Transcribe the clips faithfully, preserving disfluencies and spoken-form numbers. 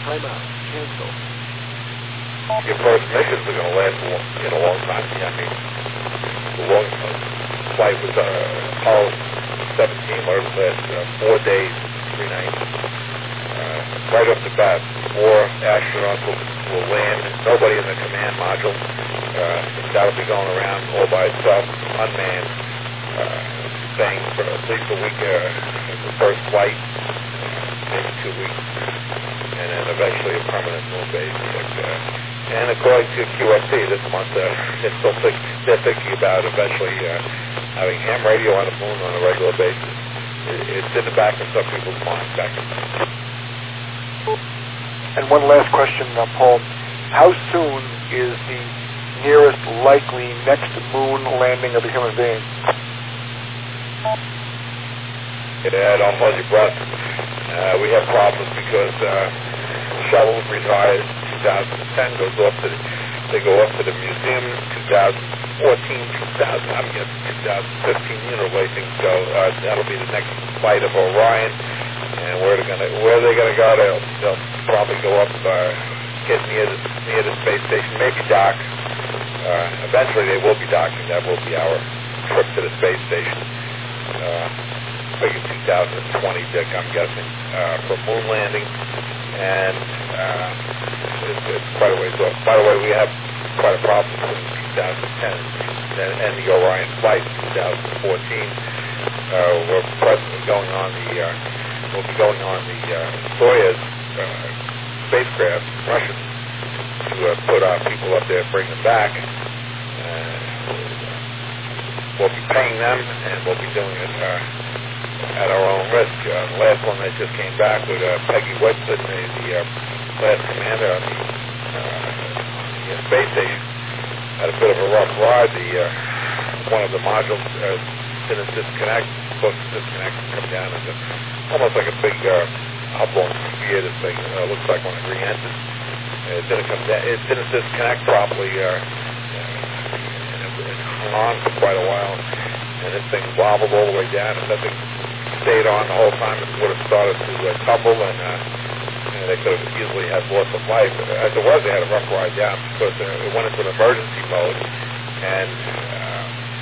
Timeout. Cancel. Your first missions are going to last a long, you know, a long time. I mean, the long flight was uh, Apollo seventeen, where it last uh, four days, three nights. Uh, right off the bat, four astronauts will, will land. Nobody in the command module. Uh, that'll be going around all by itself, unmanned, uh, staying for at least a week. Uh, the first flight, maybe two weeks, and then eventually a permanent moon base. Like, uh, and according to Q S C this month, uh, they're still think, they're thinking about eventually uh, having ham radio on the moon on a regular basis. It, it's in the back of some people's minds. Back in And one last question, uh, Paul. How soon is the nearest likely next moon landing of a human being? Yeah, don't hold your breath. Uh, we have problems because uh, shuttle retires two thousand ten, goes off to the, they go off to the museum twenty fourteen, two thousand, I'm guessing two thousand fifteen, you know, the way things go. Uh, that'll be the next flight of Orion. And where they're gonna, where they're gonna go, they'll, they'll probably go up, uh, get near the near the space station, maybe dock. Uh, eventually, they will be docking. That will be our trip to the space station. Uh, figure two thousand twenty, Dick, I'm guessing, uh, for moon landing. And uh, it's, it's quite a ways off. By the way, we have quite a problem between two thousand ten and, and the Orion flight in two thousand fourteen. Uh, we're presently going on the. Uh, We'll be going on the uh, Soyuz uh, spacecraft, Russian, to uh, put our people up there and bring them back. Uh, we'll be paying them, and we'll be doing it uh, at our own risk. Uh, the last one that just came back with uh, Peggy Whitson, the, the uh, last commander on the, uh, the space station, had a bit of a rough ride. The uh, one of the modules uh, didn't disconnect, supposed to disconnect and come down into almost like a big uh, oblong sphere. This thing uh, looks like when it re-entered. It didn't come down. It didn't disconnect properly. Uh, and it, it hung on for quite a while, and this thing wobbled all the way down. And that thing stayed on the whole time. It would have started to uh, tumble, and, uh, and they could have easily had loss of life. As it was, they had a rough ride down because uh, it went into an emergency mode, and uh,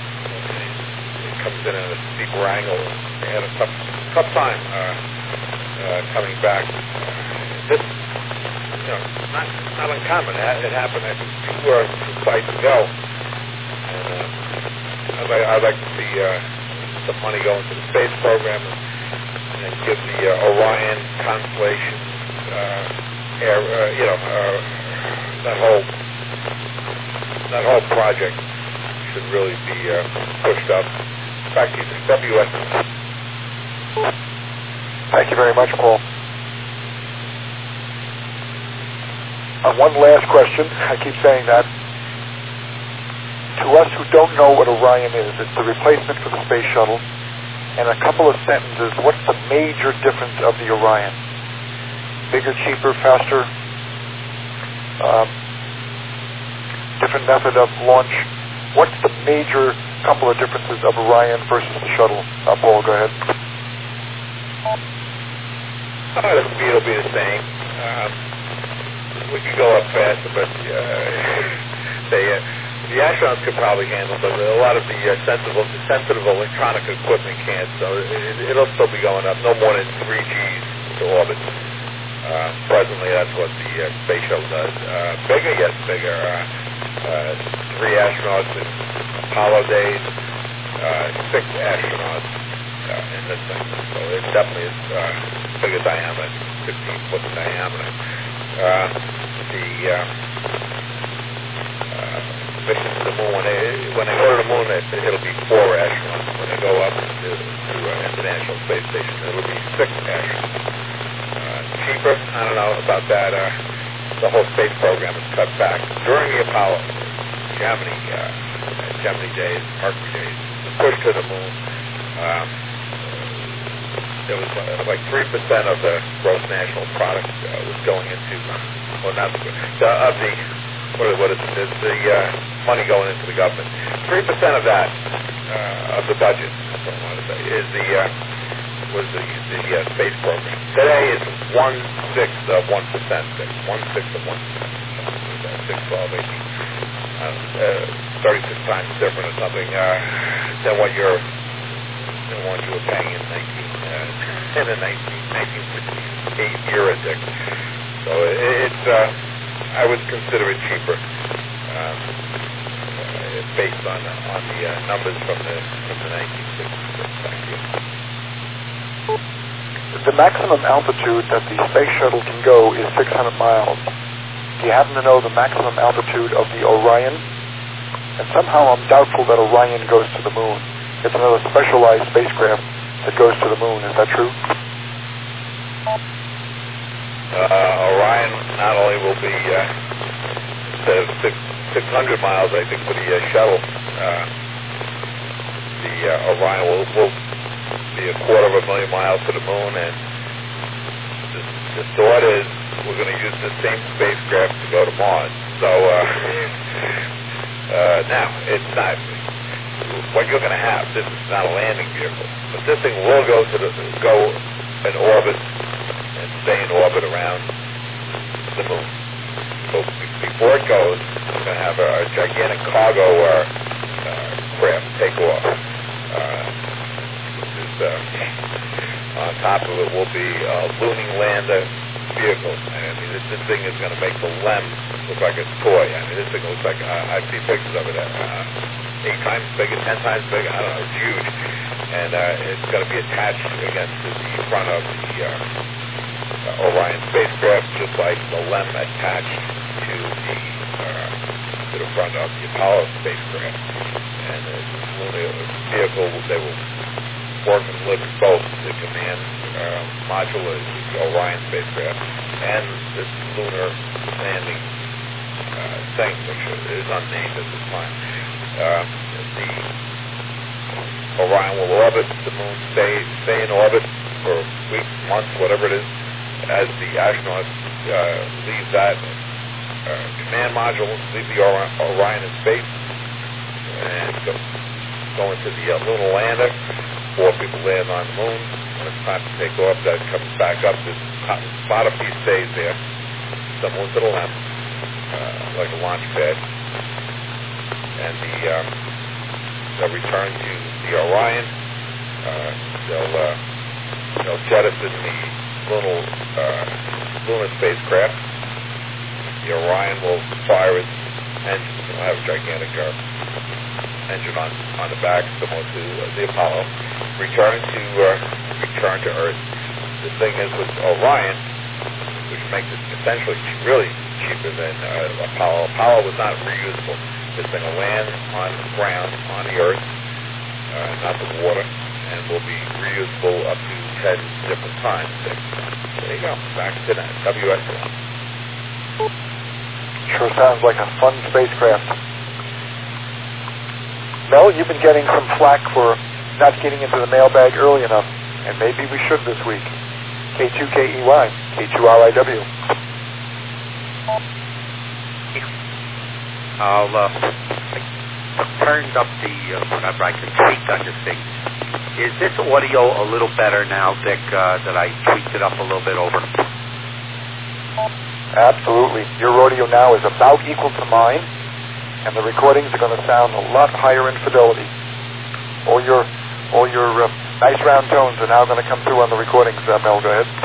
it comes in at a steeper angle. They had a tough. tough time uh, uh, coming back. Uh, this, you know, not not uncommon. It happened, I think, two or two flights ago. And uh, I'd, like, I'd like to see uh, some money go into the space program and, and give the uh, Orion constellation, uh, air, uh, you know, uh, that whole that whole project should really be uh, pushed up. In fact, W S Thank you very much, Paul. Uh, one last question. I keep saying that. To us who don't know what Orion is, it's the replacement for the space shuttle. In a couple of sentences, what's the major difference of the Orion? Bigger, cheaper, faster, um, different method of launch. What's the major couple of differences of Orion versus the shuttle? Uh, Paul, go ahead. Uh, the speed will be the same. Um, we could go up faster, but uh, they, uh, the astronauts could probably handle, but a lot of the uh, sensitive, sensitive electronic equipment can't, so it, it'll still be going up, no more than three Gs to orbit. Uh, presently, that's what the uh, space shuttle does. Uh, bigger, yes, bigger. Uh, uh, three astronauts in Apollo days, uh, six astronauts uh, in this thing. So it definitely is uh, bigger diameter, fifteen foot diameter. Uh, the uh, uh, mission to the moon, when they, when they go to the moon, it, it'll be four astronauts. When they go up to, to uh, International Space Station, it'll be six astronauts. Uh, cheaper, I don't know about that. Uh, the whole space program is cut back. During the Apollo, Gemini, uh, Gemini days, Mercury days, the push to the moon, um, there was uh, like three percent of the gross national product uh, was going into, well, not the, the of the, what, what is it, the uh, money going into the government. three percent of that, uh, of the budget, that's what I want to say, is the uh, was the, the uh, space program. Today it's one sixth of one percent. One sixth of one percent. Six, twelve, eighteen, uh, uh, thirty-six times different or something uh, than what you're than what you were paying in nineteen uh, in the nineteen nineteen sixty-eight era, Dick. So it, it's uh, I would consider it cheaper. Um, based on on the uh, numbers from the from the nineteen sixties. Thank you. The maximum altitude that the space shuttle can go is six hundred miles. Do you happen to know the maximum altitude of the Orion? And somehow I'm doubtful that Orion goes to the moon. It's another specialized spacecraft that goes to the moon. Is that true? Uh, Orion not only will be uh, instead of six. six hundred miles, I think, for the uh, shuttle. Uh, the uh, Orion will, will be a quarter of a million miles to the moon, and the, the thought is we're going to use the same spacecraft to go to Mars. So uh, uh, now, it's not what you're going to have. This is not a landing vehicle, but this thing will go to the go in orbit and stay in orbit around the moon. So before it goes, we're going to have a, a gigantic cargo uh, uh, craft take off. Uh, is, uh, on top of it will be a looning lander vehicle. I mean, this, this thing is going to make the LEM look like a toy. I mean, this thing looks like, uh, I've seen pictures of it, uh, eight times bigger, ten times bigger, I don't know, it's huge. And uh, it's going to be attached against the front of the uh, Orion spacecraft, just like the LEM attached to the uh, to the front of the Apollo spacecraft. And uh, this lunar vehicle, they will work and live in both the command uh, module of the Orion spacecraft and this lunar landing uh, thing, which is unnamed at this time. Uh, the Orion will orbit the moon, stay stay in orbit for weeks, months, whatever it is, as the astronauts uh, leave that uh, command module, leave the Orion, Orion in space, and go, go into the uh, lunar lander. Four people land on the moon. When it's time to take off, that comes back up. This bottom piece stays there, similar to the LEM, uh, like a launch pad. And the um, they'll return to the Orion. Uh, they'll uh, they'll jettison the lunar uh, lunar spacecraft. The Orion will fire its engines. It'll have a gigantic uh, engine on on the back, similar to uh, the Apollo. Return to uh, return to Earth. The thing is with Orion, which makes it essentially really cheaper than uh, Apollo. Apollo was not reusable. This thing will land on the ground, on the Earth, uh, not the water, and will be reusable up to ten different times. There you go. Back to that. W S one. Sure sounds like a fun spacecraft. Mel, you've been getting some flack for not getting into the mailbag early enough, and maybe we should this week. K two K E Y, K two R I W. I'll, uh, I turned up the, uh, whatever I can tweak on this thing. Is this audio a little better now, Dick, uh, that I tweaked it up a little bit over? Absolutely. Your audio now is about equal to mine, and the recordings are going to sound a lot higher in fidelity. All your all your uh, nice round tones are now going to come through on the recordings, uh, Mel. Go ahead.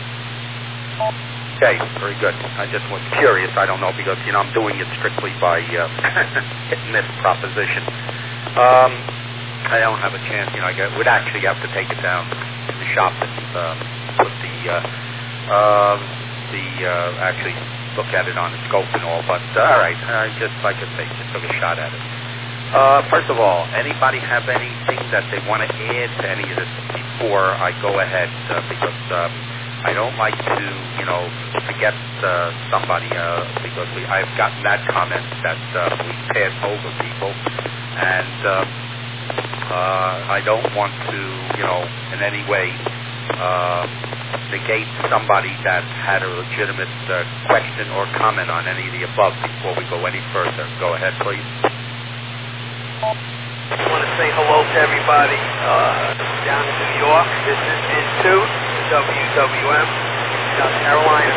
Okay, very good. I just was curious. I don't know, because, you know, I'm doing it strictly by uh, hitting this proposition. Um, I don't have a chance. You know, I would actually have to take it down to the shop and um, put the, uh, um, the uh, actually look at it on the scope and all. But, uh, all right, I just, like I say, just took a shot at it. Uh, first of all, anybody have anything that they want to add to any of this before I go ahead? Uh, because um, I don't like to, you know, forget uh, somebody uh, because we, I've gotten that comment that uh, we pass over people, and uh, uh, I don't want to, you know, in any way uh, negate somebody that had a legitimate uh, question or comment on any of the above before we go any further. Go ahead, please. I want to say hello to everybody uh, down in New York. This is Into W W M, South Carolina.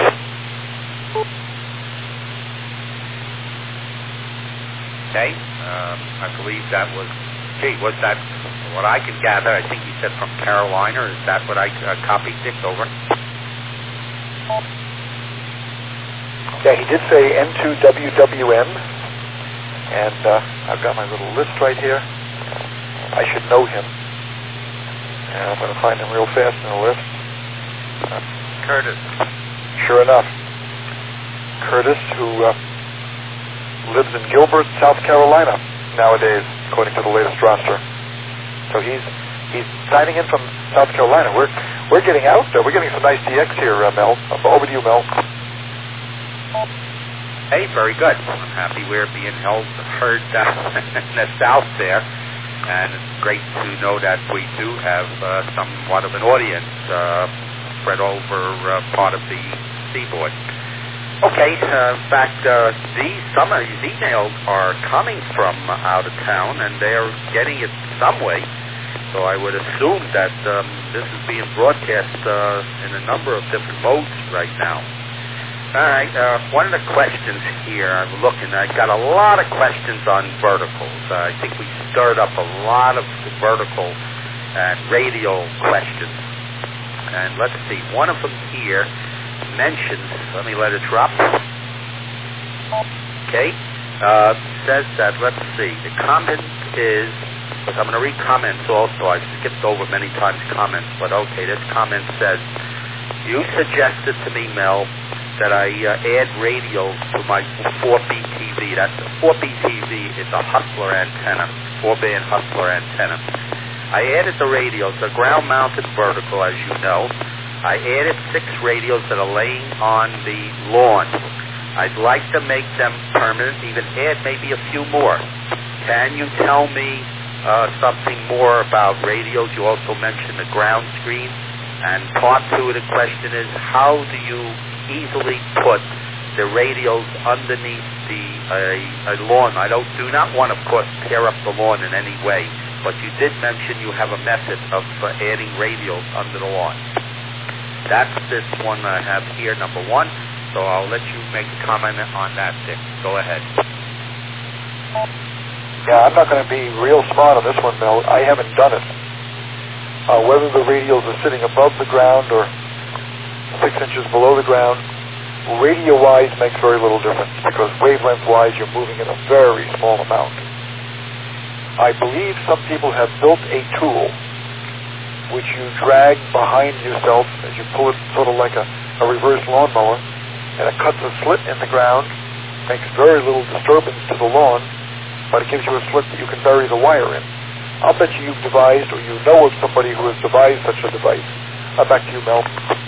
Okay, um, I believe that was, gee, was that what I can gather? I think he said from Carolina. Is that what I uh, copied, Dick, over? Yeah, he did say N two W W M, and uh, I've got my little list right here. I should know him, and I'm going to find him real fast in the list. Uh, Curtis. Sure enough, Curtis, who uh, lives in Gilbert, South Carolina nowadays, according to the latest roster. So he's he's signing in from South Carolina. We're we're getting out. Uh, we're getting some nice D X here, uh, Mel. Uh, over to you, Mel. Hey, very good. I'm happy we're being held heard down in the south there, and it's great to know that we do have uh, somewhat of an audience uh, spread over uh, part of the seaboard. Okay, uh, in fact, uh, these some of these emails are coming from out of town, and they are getting it some way. So I would assume that um, this is being broadcast uh, in a number of different modes right now. All right, uh, one of the questions here, I'm looking, I got a lot of questions on verticals. Uh, I think we stirred up a lot of vertical and radial questions. And let's see, one of them here mentions, let me let it drop. Okay, uh, says that, let's see, the comment is, because I'm going to read comments also, I've skipped over many times comments, but okay, this comment says, you suggested to me, Mel, that I uh, add radios to my four B T V. That's a four B T V is a Hustler antenna, four-band Hustler antenna. I added the radios, a ground-mounted vertical, as you know. I added six radios that are laying on the lawn. I'd like to make them permanent, even add maybe a few more. Can you tell me uh, something more about radios? You also mentioned the ground screen. And part two of the question is, how do you easily put the radios underneath the uh, a lawn? I don't do not want, of course, tear up the lawn in any way, but you did mention you have a method of uh, adding radios under the lawn. That's this one I have here, number one. So I'll let you make a comment on that, Dick. Go ahead. Yeah, I'm not going to be real smart on this one, Mel. I haven't done it. Uh, whether the radios are sitting above the ground or six inches below the ground, radio-wise makes very little difference because wavelength-wise you're moving in a very small amount. I believe some people have built a tool which you drag behind yourself as you pull it sort of like a, a reverse lawnmower, and it cuts a slit in the ground, makes very little disturbance to the lawn, but it gives you a slit that you can bury the wire in. I'll bet you you've devised or you know of somebody who has devised such a device. Uh, back to you, Mel.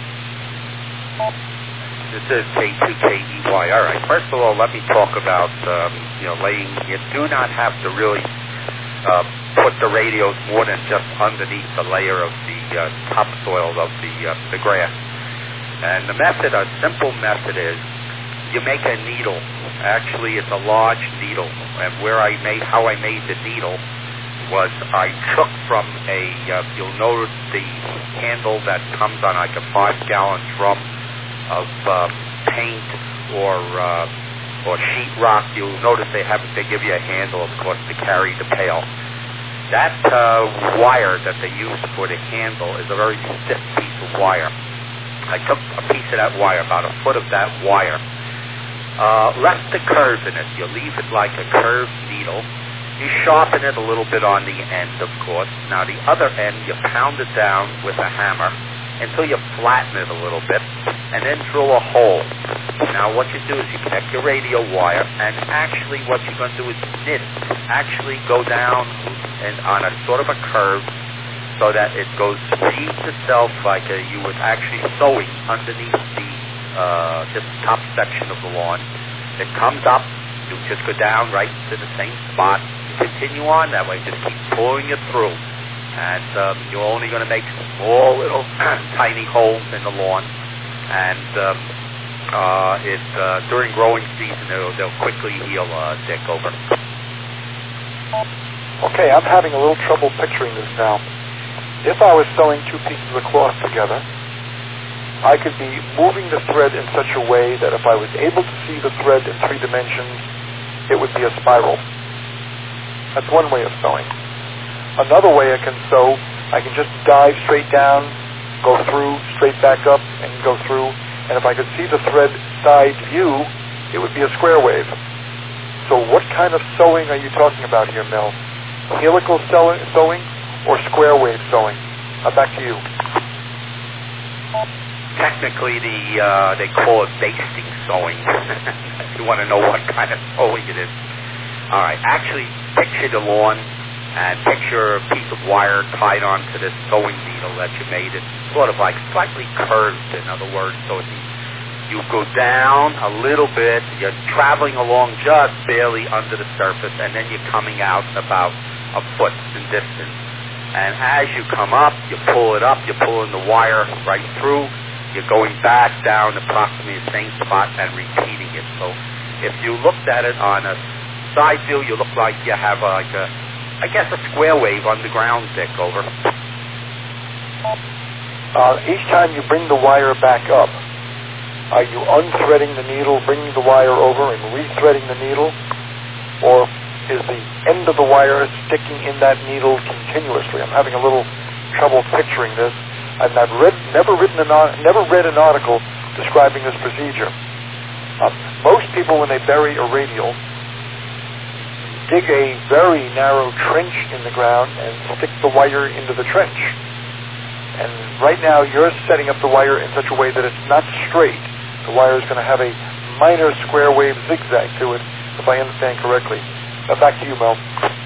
This is K two K E Y. All right. First of all, let me talk about, um, you know, laying. You do not have to really uh, put the radios more than just underneath the layer of the uh, topsoil of the uh, the grass. And the method, a simple method is, you make a needle. Actually, it's a large needle. And where I made, how I made the needle was I took from a, uh, you'll notice the handle that comes on like a five-gallon drum of uh, paint or uh, or sheetrock. You'll notice they have they give you a handle, of course, to carry the pail. That uh, wire that they use for the handle is a very stiff piece of wire. I took a piece of that wire, about a foot of that wire, uh, left the curve in it. You leave it like a curved needle. You sharpen it a little bit on the end, of course. Now, the other end, you pound it down with a hammer until you flatten it a little bit, and then drill a hole. Now, what you do is you connect your radio wire, and actually what you're going to do is knit. Actually go down and on a sort of a curve so that it goes feeds itself like a, you would actually sewing underneath the uh, this top section of the lawn. It comes up. You just go down right to the same spot. Continue on that way. Just keep pulling it through. And um, you're only going to make small little tiny holes in the lawn. And um, uh, it, uh, during growing season, they'll, they'll quickly heal, uh, Dick, over. Okay, I'm having a little trouble picturing this now. If I was sewing two pieces of cloth together, I could be moving the thread in such a way that if I was able to see the thread in three dimensions, it would be a spiral. That's one way of sewing. Another way I can sew, I can just dive straight down, go through, straight back up, and go through. And if I could see the thread side view, it would be a square wave. So what kind of sewing are you talking about here, Mel? Helical sewing, sewing or square wave sewing? Uh, back to you. Technically, the uh, they call it basting sewing. If you want to know what kind of sewing it is. All right. Actually, picture the lawn and picture a piece of wire tied onto this sewing needle that you made. It's sort of like slightly curved, in other words. So it, you go down a little bit. You're traveling along just barely under the surface, and then you're coming out about a foot in distance. And as you come up, you pull it up. You're pulling the wire right through. You're going back down approximately the same spot and repeating it. So if you looked at it on a side view, you look like you have a, like a, I guess, a square wave underground, Dick. Over. Uh, each time you bring the wire back up, are you unthreading the needle, bringing the wire over, and rethreading the needle? Or is the end of the wire sticking in that needle continuously? I'm having a little trouble picturing this. I've not read, never written an, never read an article describing this procedure. Uh, most people, when they bury a radial, dig a very narrow trench in the ground and stick the wire into the trench. And right now, you're setting up the wire in such a way that it's not straight. The wire is going to have a minor square wave zigzag to it, if I understand correctly. Now back to you, Mel.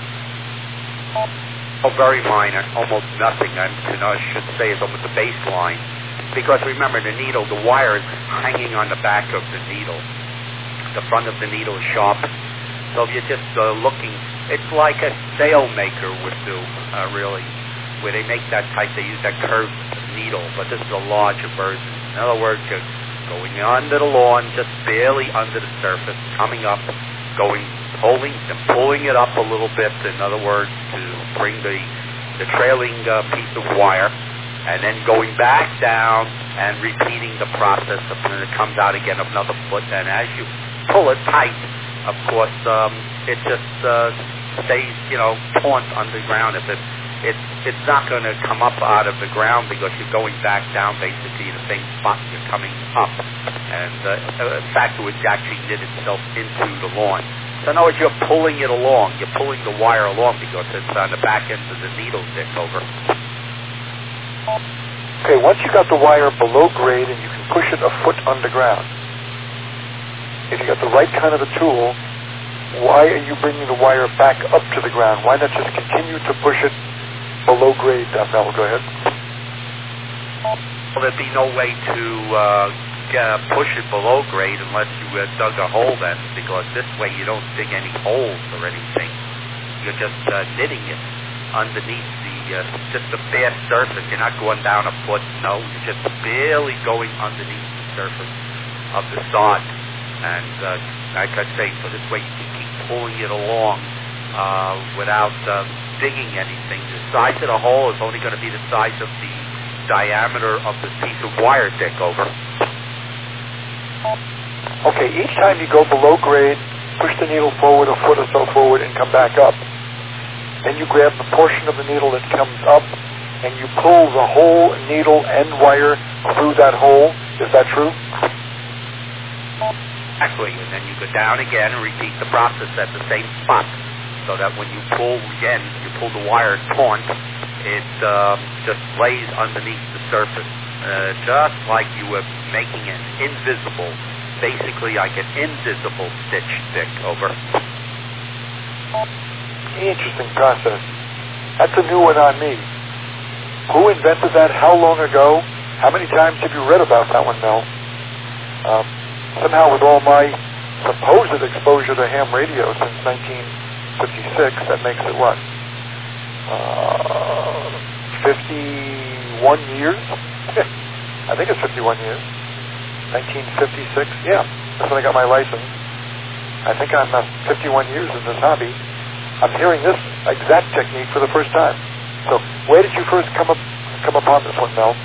Oh, very minor, almost nothing. I, you know, I should say is almost the baseline. Because remember, the needle, the wire is hanging on the back of the needle. The front of the needle is sharp. So if you're just uh, looking, it's like a sailmaker would do, uh, really. Where they make that type, they use that curved needle, but this is a larger version. In other words, you're going under the lawn, just barely under the surface, coming up, going, pulling, and pulling it up a little bit, in other words, to bring the, the trailing uh, piece of wire, and then going back down and repeating the process, and then it comes out again another foot, and as you pull it tight, of course, um, it just uh, stays, you know, taut underground. If it It's it's not going to come up out of the ground because you're going back down basically in the same spot you're coming up. And uh, in fact, it would actually knit itself into the lawn. So in other words, you're pulling it along. You're pulling the wire along because it's on the back end of the needle, Dick. Over. Okay, once you got the wire below grade and you can push it a foot underground, if you got the right kind of a tool, why are you bringing the wire back up to the ground? Why not just continue to push it below grade, uh, Mel? Go ahead. Well, there'd be no way to uh, get, push it below grade unless you uh, dug a hole then, because this way you don't dig any holes or anything. You're just uh, knitting it underneath the, uh, just the bare surface. You're not going down a foot, no. You're just barely going underneath the surface of the sod. And uh, like I say, so this way you can keep pulling it along uh, without um, digging anything. The size of the hole is only going to be the size of the diameter of the piece of wire, Dick. Over. Okay, each time you go below grade, push the needle forward a foot or so forward and come back up. Then you grab the portion of the needle that comes up and you pull the whole needle and wire through that hole. Is that true? Exactly, and then you go down again and repeat the process at the same spot, so that when you pull again, you pull the wire taut, it um, just lays underneath the surface, uh, just like you were making an invisible, basically like an invisible stitch, Dick. Over. Interesting process. That's a new one on me. Who invented that? How long ago? How many times have you read about that one, Mel? Um, somehow with all my supposed exposure to ham radio since nineteen fifty-six, that makes it what? Uh, fifty-one years? I think it's fifty-one years. nineteen fifty-six, yeah. That's when I got my license. I think I'm uh, fifty-one years in this hobby. I'm hearing this exact technique for the first time. So where did you first come up come upon this one, Mel?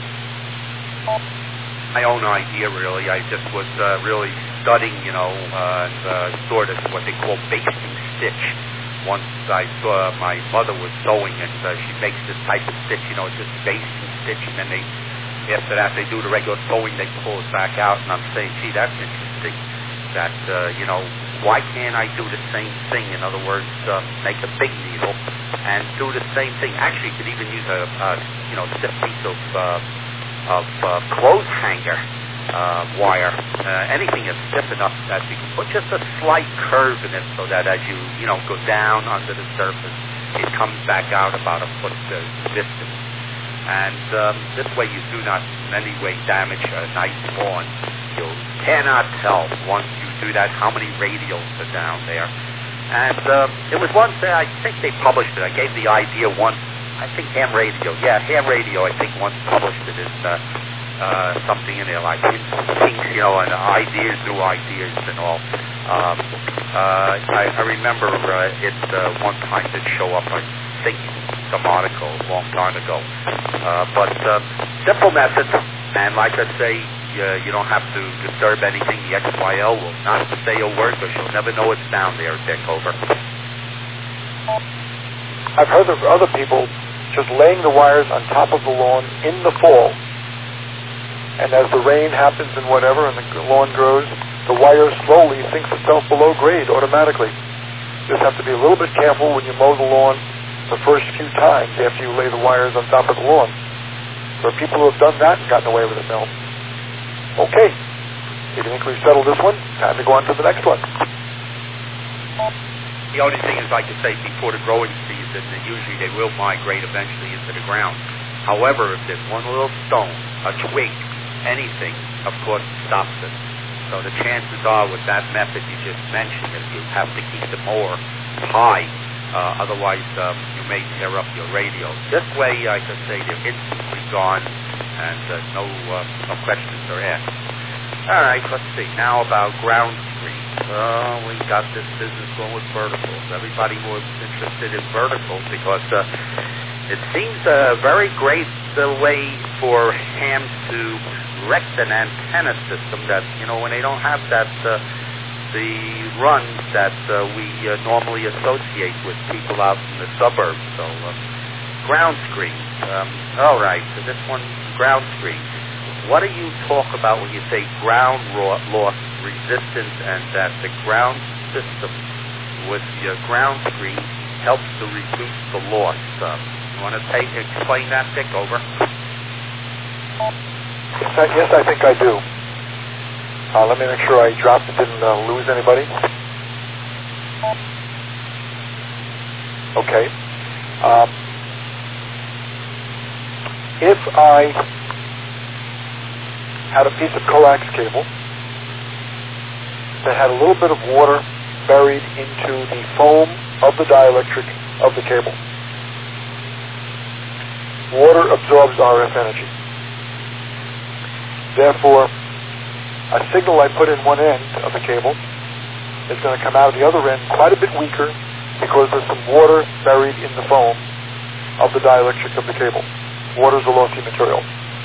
My own idea, really. I just was uh, really studying, you know, uh, and, uh, sort of what they call basting stitch. Once I saw my mother was sewing, and uh, she makes this type of stitch, you know, just basting stitch, and then they, after that, they do the regular sewing, they pull it back out, and I'm saying, gee, that's interesting, that, uh, you know, why can't I do the same thing? In other words, uh, make a big needle and do the same thing. Actually, you could even use a, a you know, stiff piece of, uh, of uh, clothes hanger uh, wire, uh, anything that's stiff enough that you can put just a slight curve in it so that as you, you know, go down under the surface, it comes back out about a foot uh, distance. And um, this way you do not in any way damage a nice lawn. You cannot tell once you do that how many radials are down there. And um, it was once, uh, I think they published it. I gave the idea once, I think Ham Radio. Yeah, Ham Radio, I think once published it as uh, uh, something in there like kinks, you know, and ideas, new ideas and all. Um, uh, I, I remember uh, it uh, one time did show up, I think, some article a long time ago. Uh, but uh, simple method, and like I say, uh, you don't have to disturb anything. The X Y L will not say a word, because you'll never know it's down there, Dick. Over. I've heard of other people just laying the wires on top of the lawn in the fall, and as the rain happens and whatever, and the lawn grows, the wire slowly sinks itself below grade automatically. You just have to be a little bit careful when you mow the lawn the first few times after you lay the wires on top of the lawn. There are people who have done that and gotten away with it, Mel. Okay. If you think we've settled this one, time to go on to the next one. The only thing is, like I say, before the growing season, usually they will migrate eventually into the ground. However, if there's one little stone, a twig, anything, of course, stops it. So the chances are with that method you just mentioned is you have to keep the mower high. Uh, otherwise, um, you may tear up your radio. This way, I could say, they're instantly gone, and uh, no, uh, no questions are asked. All right, let's see. Now about ground screens. Uh, we got this business going with verticals. Everybody was interested in verticals because uh, it seems a very great uh, way for hams to erect an antenna system that, you know, when they don't have that... Uh, the runs that uh, we uh, normally associate with people out in the suburbs. So, uh, ground screens. Um, all right, so this one, ground screen. What do you talk about when you say ground loss resistance and that the ground system with your ground screen helps to reduce the loss? Um, you want to take, explain that, Dick? Over. Yes, I, yes, I think I do. Uh, let me make sure I dropped and didn't uh, lose anybody. Okay. Um, if I had a piece of coax cable that had a little bit of water buried into the foam of the dielectric of the cable, water absorbs R F energy. Therefore, a signal I put in one end of the cable is going to come out of the other end quite a bit weaker because there's some water buried in the foam of the dielectric of the cable. Water is a lossy material.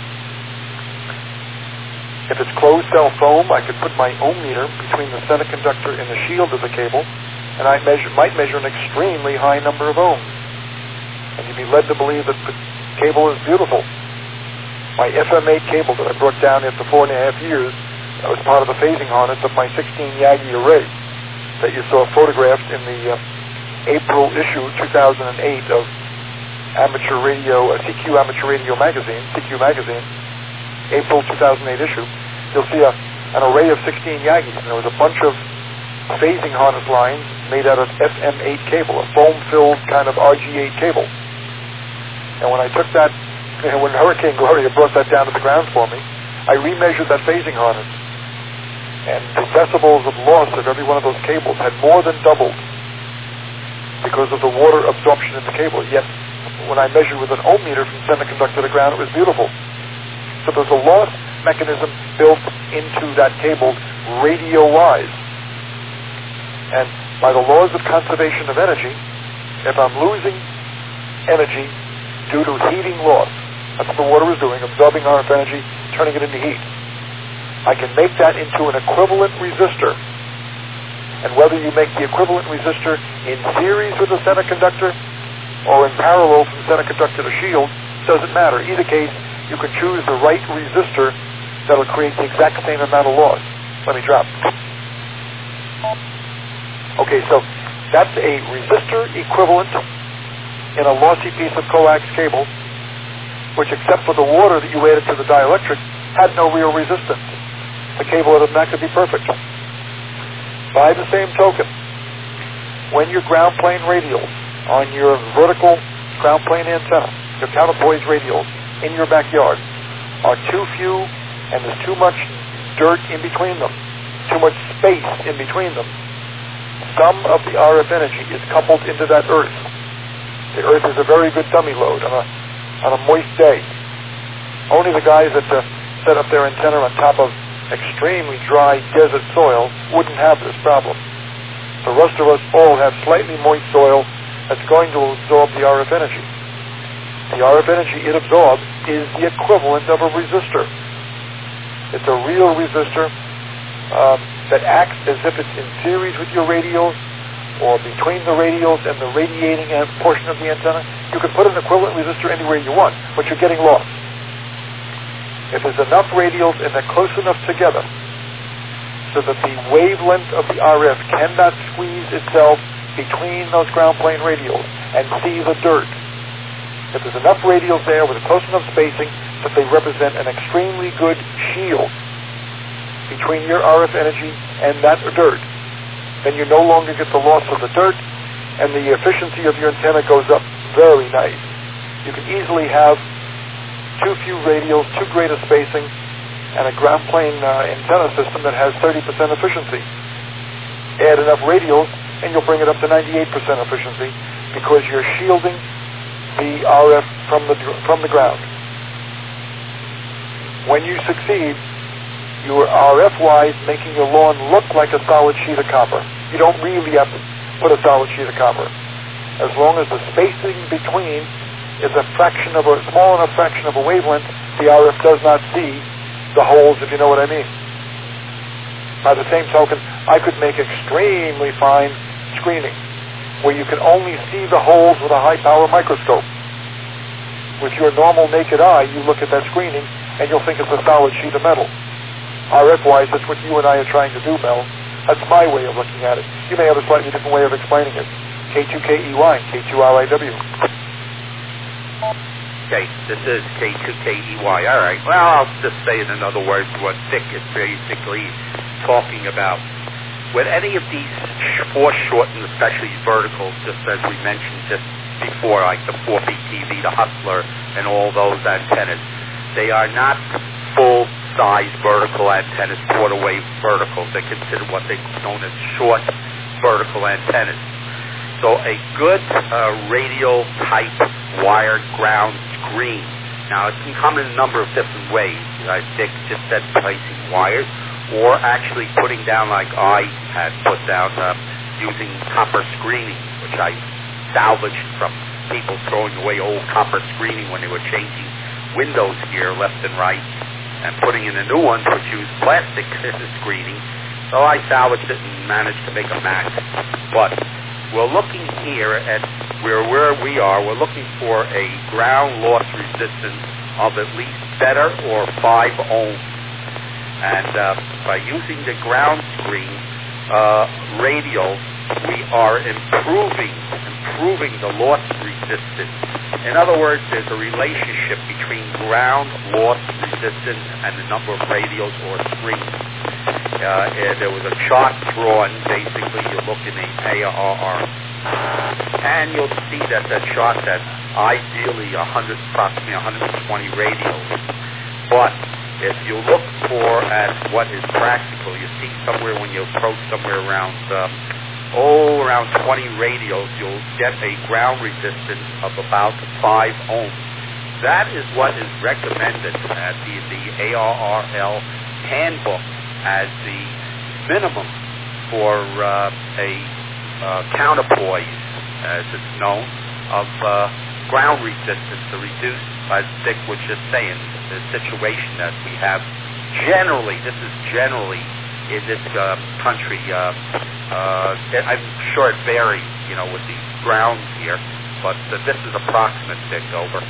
If it's closed cell foam, I could put my ohm meter between the center conductor and the shield of the cable, and I measure, might measure an extremely high number of ohms. And you'd be led to believe that the cable is beautiful. My F M eight cable that I brought down after four and a half years, that was part of the phasing harness of my sixteen Yagi array that you saw photographed in the uh, April issue two thousand eight of Amateur Radio, uh, C Q Amateur Radio Magazine, C Q Magazine, April two thousand eight issue. You'll see a, an array of sixteen Yagis, and there was a bunch of phasing harness lines made out of F M eight cable, a foam-filled kind of R G eight cable. And when I took that, when Hurricane Gloria brought that down to the ground for me, I remeasured that phasing harness. And the decibels of loss of every one of those cables had more than doubled because of the water absorption in the cable. Yet, when I measured with an ohm meter from center conductor to ground, it was beautiful. So there's a loss mechanism built into that cable radio-wise. And by the laws of conservation of energy, if I'm losing energy due to heating loss, that's what the water is doing, absorbing R F energy, turning it into heat, I can make that into an equivalent resistor. And whether you make the equivalent resistor in series with a semiconductor or in parallel from semiconductor to shield, doesn't matter. Either case, you can choose the right resistor that'll create the exact same amount of loss. Let me drop. Okay, so that's a resistor equivalent in a lossy piece of coax cable, which except for the water that you added to the dielectric, had no real resistance. The cable is not going to be perfect. By the same token, when your ground plane radials on your vertical ground plane antenna, your counterpoise radials in your backyard, are too few and there's too much dirt in between them, too much space in between them, some of the R F energy is coupled into that earth. The earth is a very good dummy load on a, on a moist day. Only the guys that uh, set up their antenna on top of extremely dry desert soil wouldn't have this problem. The rest of us all have slightly moist soil that's going to absorb the R F energy. The R F energy it absorbs is the equivalent of a resistor. It's a real resistor um, that acts as if it's in series with your radials or between the radials and the radiating portion of the antenna. You can put an equivalent resistor anywhere you want, but you're getting lost. If there's enough radials and they're close enough together so that the wavelength of the R F cannot squeeze itself between those ground plane radials and see the dirt. If there's enough radials there with a close enough spacing that they represent an extremely good shield between your R F energy and that dirt, then you no longer get the loss of the dirt and the efficiency of your antenna goes up very nice. You can easily have too few radials, too great a spacing, and a ground plane uh, antenna system that has thirty percent efficiency. Add enough radials, and you'll bring it up to ninety-eight percent efficiency because you're shielding the R F from the from the ground. When you succeed, you are R F-wise making your lawn look like a solid sheet of copper. You don't really have to put a solid sheet of copper. As long as the spacing between is a fraction of a small enough fraction of a wavelength, the R F does not see the holes, if you know what I mean. By the same token, I could make extremely fine screening where you can only see the holes with a high power microscope. With your normal naked eye, you look at that screening and you'll think it's a solid sheet of metal. R F-wise, that's what you and I are trying to do, Mel. That's my way of looking at it. You may have a slightly different way of explaining it. K two K E Y, K two R I W. Okay, this is K two K E Y. All right. Well, I'll just say in other words what Dick is basically talking about. With any of these foreshortened, especially verticals, just as we mentioned just before, like the four B T V, the Hustler, and all those antennas, they are not full-size vertical antennas, quarter-wave verticals. They're considered what they're known as short vertical antennas. So a good uh, radial type wired ground screen. Now it can come in a number of different ways. I Dick just said placing wires, or actually putting down like I had put down uh, using copper screening, which I salvaged from people throwing away old copper screening when they were changing windows here left and right and putting in the new ones which use plastic screening. So I salvaged it and managed to make a match. But we're looking here at where, where we are. We're looking for a ground loss resistance of at least better or five ohms. And uh, by using the ground screen uh, radial, we are improving, improving the loss resistance. In other words, there's a relationship between ground loss resistance and the number of radials or screens. Uh, there was a chart drawn. Basically, you look in the A R R, and you'll see that that chart says ideally one hundred, approximately one hundred twenty radials. But if you look for at what is practical, you see somewhere when you approach somewhere around um, oh around twenty radials, you'll get a ground resistance of about five ohms. That is what is recommended at the, the A R R L handbook as the minimum for uh, a uh, counterpoise, as it's known, of uh, ground resistance to reduce, as Dick was just saying, the situation that we have generally, this is generally in this uh, country, uh, uh, I'm sure it varies, you know, with the grounds here, but uh, this is approximate, Dick, over.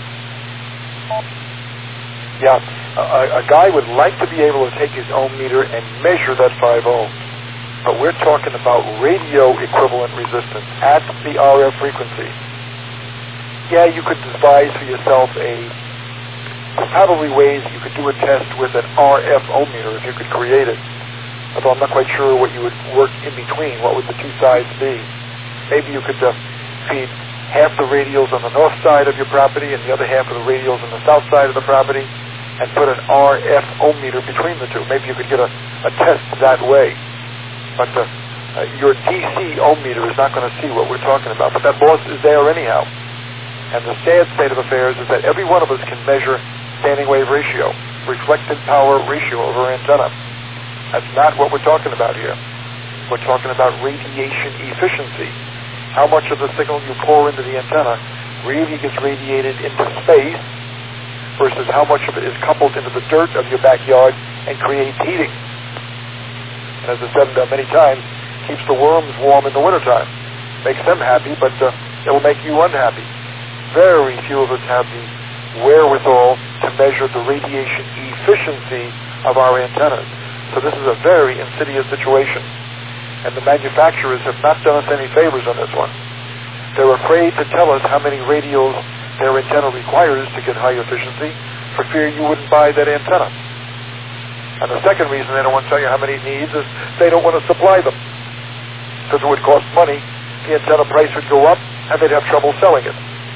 Yeah, a, a guy would like to be able to take his ohm meter and measure that five ohms, but we're talking about radio equivalent resistance at the R F frequency. Yeah, you could devise for yourself a, there's probably ways you could do a test with an R F ohm meter if you could create it, although I'm not quite sure what you would work in between. What would the two sides be? Maybe you could uh, feed half the radials on the north side of your property and the other half of the radials on the south side of the property, and put an R F ohm meter between the two. Maybe you could get a, a test that way. But uh, uh, your D C ohm meter is not going to see what we're talking about. But that loss is there anyhow. And the sad state of affairs is that every one of us can measure standing wave ratio, reflected power ratio of our antenna. That's not what we're talking about here. We're talking about radiation efficiency. How much of the signal you pour into the antenna really gets radiated into space versus how much of it is coupled into the dirt of your backyard and creates heating. And as I said uh, many times, keeps the worms warm in the wintertime. Makes them happy, but uh, it will make you unhappy. Very few of us have the wherewithal to measure the radiation efficiency of our antennas. So this is a very insidious situation. And the manufacturers have not done us any favors on this one. They're afraid to tell us how many radials their antenna requires to get high efficiency for fear you wouldn't buy that antenna. And the second reason they don't want to tell you how many it needs is they don't want to supply them. Because it would cost money, the antenna price would go up, and they'd have trouble selling it.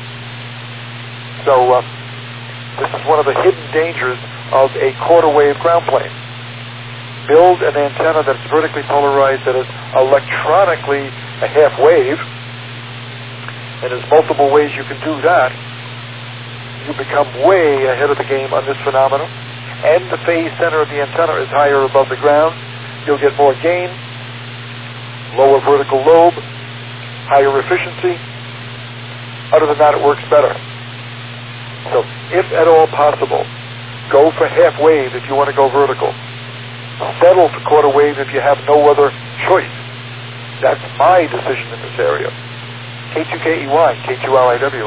So uh, this is one of the hidden dangers of a quarter wave ground plane. Build an antenna that's vertically polarized that is electronically a half wave, and there's multiple ways you can do that. You become way ahead of the game on this phenomenon, and the phase center of the antenna is higher above the ground. You'll get more gain, lower vertical lobe, higher efficiency. Other than that, it works better. So, if at all possible, go for half wave if you want to go vertical. Settle for quarter wave if you have no other choice. That's my decision in this area. K two K E Y, K two L I W.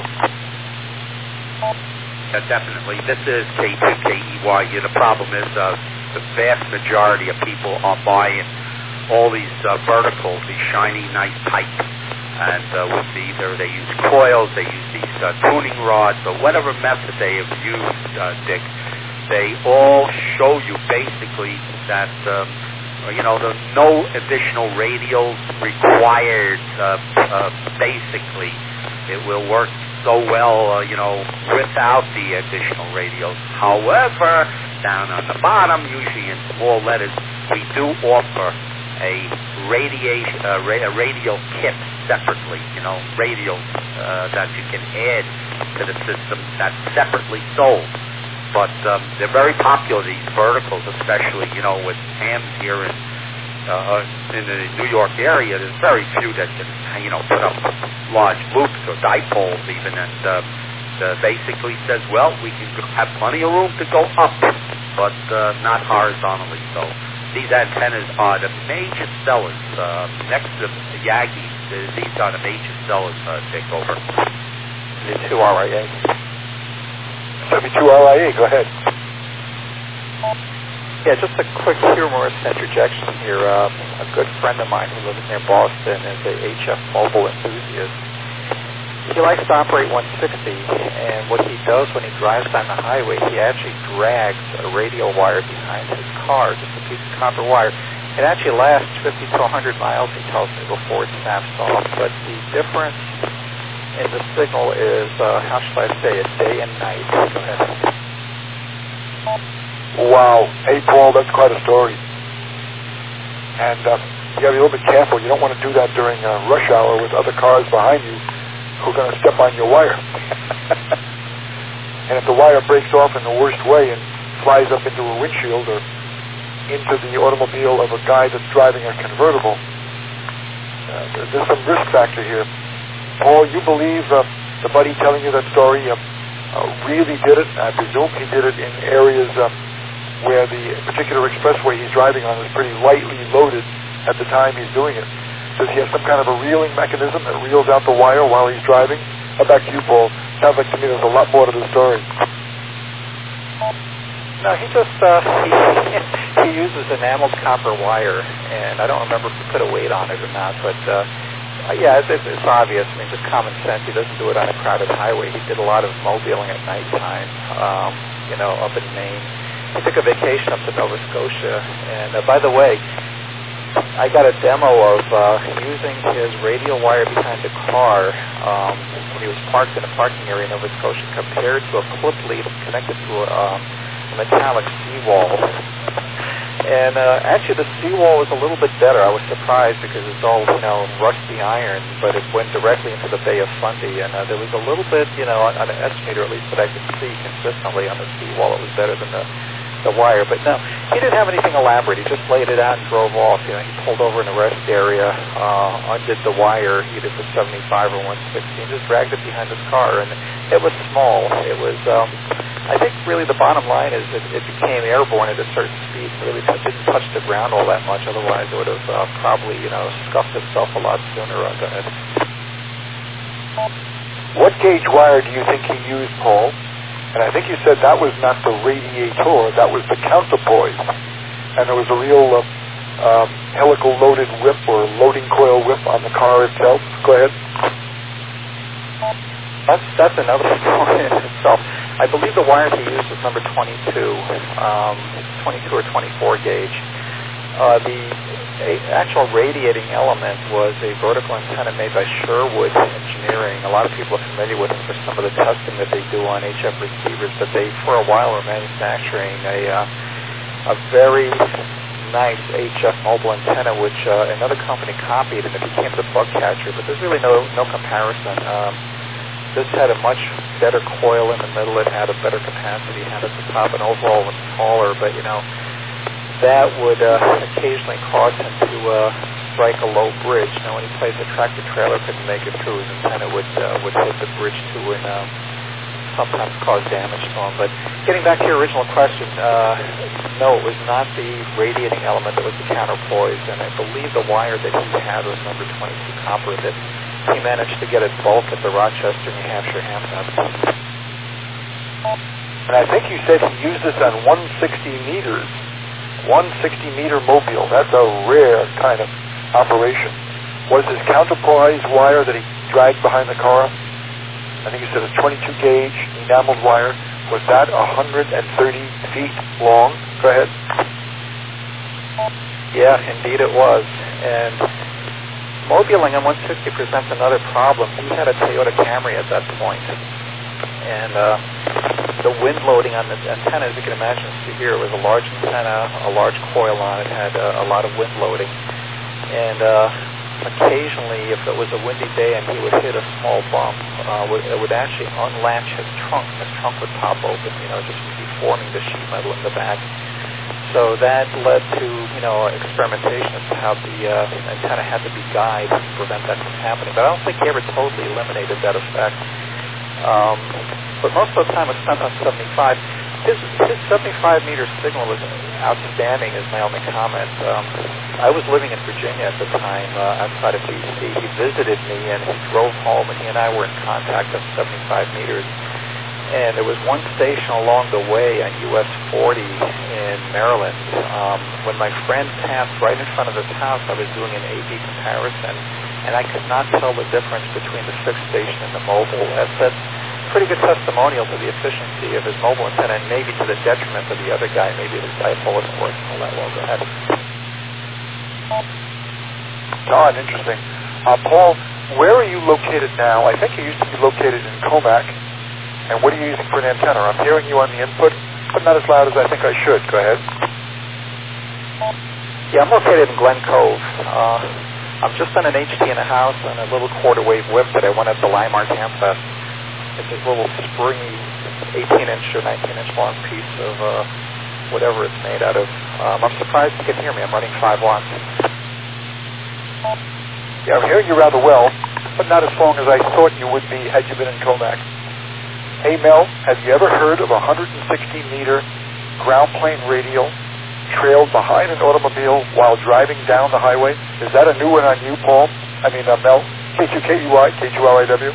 Yeah, definitely. This is K two K E Y. Yeah, the problem is uh, the vast majority of people are buying all these uh, verticals, these shiny, nice pipes. And uh, with either they use coils, they use these uh, tuning rods, or whatever method they have used, uh, Dick, they all show you basically that, um, you know, the no additional radials required, uh, uh, basically. It will work so well, uh, you know, without the additional radials. However, down on the bottom, usually in small letters, we do offer a radiation, uh, ra- a radial kit separately, you know, radials uh, that you can add to the system that's separately sold. But um, they're very popular, these verticals, especially, you know, with hams here in, uh, in the New York area. There's very few that can, you know, put up large loops or dipoles even, and uh, uh, basically says, well, we can have plenty of room to go up, but uh, not horizontally. So these antennas are the major sellers. Uh, next to the Yagis, these are the major sellers, uh, take over. The two R I A. seventy-two R I A, go ahead. Yeah, just a quick humorous interjection here. Uh, a good friend of mine who lives near Boston is a H F mobile enthusiast. He likes to operate one sixty, and what he does when he drives down the highway, he actually drags a radio wire behind his car, just a piece of copper wire. It actually lasts fifty to one hundred miles, he tells me, before it snaps off. But the difference in the signal is, uh, how should I say it, day and night. Go ahead. Wow. Hey, Paul, that's quite a story. And uh, you got to be a little bit careful. You don't want to do that during uh, rush hour with other cars behind you who are going to step on your wire. And if the wire breaks off in the worst way and flies up into a windshield or into the automobile of a guy that's driving a convertible, uh, there's some risk factor here. Paul, you believe uh, the buddy telling you that story uh, uh, really did it? I presume he did it in areas uh, where the particular expressway he's driving on is pretty lightly loaded at the time he's doing it. Does he have some kind of a reeling mechanism that reels out the wire while he's driving? How about you, Paul? Sounds like to me there's a lot more to the story. No, he just uh, he, he uses enameled copper wire, and I don't remember if he put a weight on it or not, but uh, yeah, it's, it's, it's obvious. I mean, just common sense. He doesn't do it on a crowded highway. He did a lot of mobiling at nighttime, um, you know, up in Maine. He took a vacation up to Nova Scotia, and uh, by the way, I got a demo of uh, using his radial wire behind the car um, when he was parked in a parking area in Nova Scotia compared to a clip lead connected to a, um, a metallic seawall. And uh, actually the seawall was a little bit better. I was surprised because it's all, you know, rusty iron, but it went directly into the Bay of Fundy. And uh, there was a little bit, you know, on, on an estimator at least that I could see consistently on the seawall. It was better than the the wire, but no, he didn't have anything elaborate. He just laid it out and drove off. You know, he pulled over in a rest area, uh, undid the wire, either for seventy-five or one sixty, and just dragged it behind his car. And it was small. It was, um, I think, really the bottom line is that it became airborne at a certain speed and really t- didn't touch the ground all that much. Otherwise, it would have uh, probably, you know, scuffed itself a lot sooner. Uh, go ahead. What gauge wire do you think he used, Paul? And I think you said that was not the radiator, that was the counterpoise. And there was a real uh, um, helical loaded whip or loading coil whip on the car itself. Go ahead. That's, that's another story in itself. I believe the wire he used was number twenty-two, um, twenty-two or twenty-four gauge. Uh, the a, actual radiating element was a vertical antenna made by Sherwood Engineering. A lot of people are familiar with it for some of the testing that they do on H F receivers, but they, for a while, were manufacturing a, uh, a very nice H F mobile antenna, which uh, another company copied, and it became the bug catcher, but there's really no, no comparison. Um, this had a much better coil in the middle. It had a better capacity, had at the top, and overall was taller, but, you know, that would uh, occasionally cause him to uh, strike a low bridge. Now, when he plays a tractor trailer, couldn't make it through. His antenna would uh, would hit the bridge too, and uh, sometimes cause damage to him. But getting back to your original question, uh, no, it was not the radiating element that was the counterpoise, and I believe the wire that he had was number twenty-two copper that he managed to get at bulk at the Rochester, New Hampshire ham test. And I think you said he used this on one sixty meters. one sixty meter mobile. That's a rare kind of operation. Was his counterpoise wire that he dragged behind the car, I think you said a twenty-two gauge enameled wire, was that one hundred thirty feet long? Go ahead. Yeah, indeed it was. And mobiling on one sixty presents another problem. He had a Toyota Camry at that point. And uh, the wind loading on the antenna, as you can imagine, see here, it was a large antenna, a large coil on it, had uh, a lot of wind loading. And uh, occasionally, if it was a windy day and he would hit a small bump, uh, it would actually unlatch his trunk. His trunk would pop open, you know, just deforming the sheet metal in the back. So that led to, you know, experimentation as to how the uh, antenna had to be guided to prevent that from happening. But I don't think he ever totally eliminated that effect. Um, but most of the time was spent on seventy-five. His, his seventy-five meter signal was outstanding, is my only comment. Um, I was living in Virginia at the time, uh, outside of D C. He visited me, and he drove home, and he and I were in contact at seventy-five meters. And there was one station along the way on U S forty in Maryland. Um, when my friend passed right in front of his house, I was doing an A B comparison, and I could not tell the difference between the fixed station and the mobile. That's, that's pretty good testimonial to the efficiency of his mobile antenna, and maybe to the detriment of the other guy. Maybe his dipole isn't working all that well. Go ahead. Don, interesting. Uh, Paul, where are you located now? I think you used to be located in Comac. And what are you using for an antenna? I'm hearing you on the input, but not as loud as I think I should. Go ahead. Yeah, I'm located in Glen Cove. Uh, I'm just on an H T in a house and a little quarter wave whip that I won at the Limart Ham Fest. It's a little springy eighteen inch or nineteen inch long piece of uh, whatever it's made out of. Um, I'm surprised you can hear me. I'm running five watts. Yeah, I'm hearing you rather well, but not as long as I thought you would be had you been in Comac. Hey, Mel, have you ever heard of a one hundred sixty meter ground plane radial trailed behind an automobile while driving down the highway? Is that a new one on you, Paul? I mean, uh, Mel? K two K U I, K two L I W?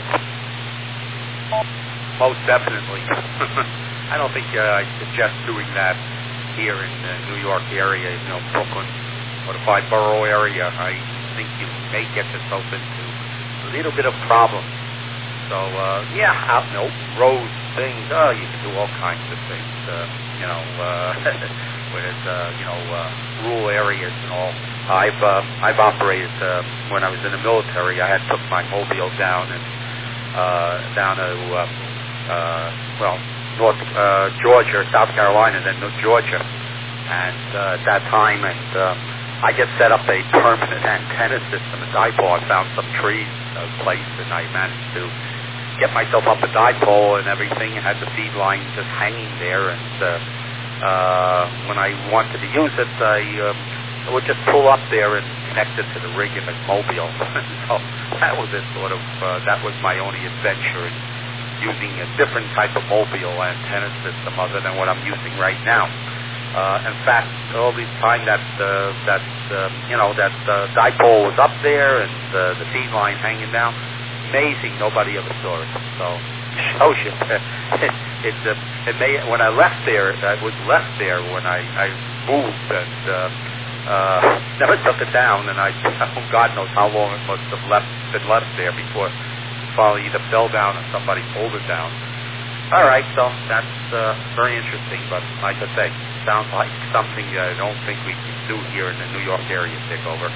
Most definitely. I don't think uh, I suggest doing that here in the New York area, you know, Brooklyn or the five borough area. I think you may get yourself into a little bit of problem. So, uh, yeah, out in open roads, things, oh, you can do all kinds of things, uh, you know, uh, where there's, uh, you know, uh, rural areas and all. I've, uh, I've operated, uh, when I was in the military, I had took my mobile down and, uh, down to, uh, uh, well, North, uh, Georgia, South Carolina, then North Georgia. And, uh, at that time, and, um, I just set up a permanent antenna system, a dipole. I found some trees, uh, placed, and I managed to get myself up a dipole and everything. I had the feed line just hanging there, and uh, uh, when I wanted to use it, I, um, I would just pull up there and connect it to the rig in the mobile. So that was it, sort of. Uh, that was my only adventure in using a different type of mobile antenna system other than what I'm using right now. Uh, in fact, all this time that uh, that um, you know that uh, dipole was up there and uh, the feed line hanging down. Amazing, nobody ever saw it. So, shows you. it, it, uh, it may, when I left there, I was left there when I, I moved and uh, uh, never took it down. And I, God knows how long it must have left, been left there before it finally either fell down or somebody pulled it down. All right, so that's uh, very interesting. But like I say, sounds like something I don't think we can do here in the New York area. Take over.